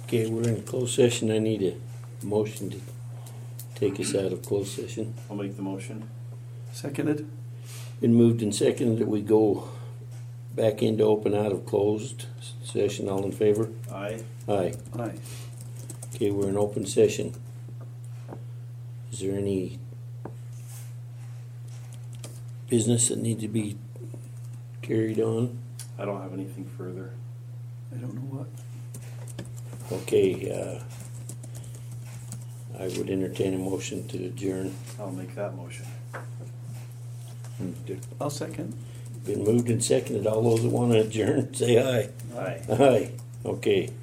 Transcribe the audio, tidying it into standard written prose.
Okay, we're in closed session. I need a motion to take us out of closed session. I'll make the motion. Seconded? Been moved and seconded that we go back into open out of closed session. All in favor? Aye. Aye. Aye. Okay, we're in open session. Is there any business that needs to be carried on? I don't have anything further. I don't know what. Okay, I would entertain a motion to adjourn. I'll make that motion. I'll second. Been moved and seconded. All those that want to adjourn, say aye. Aye. Aye. Okay.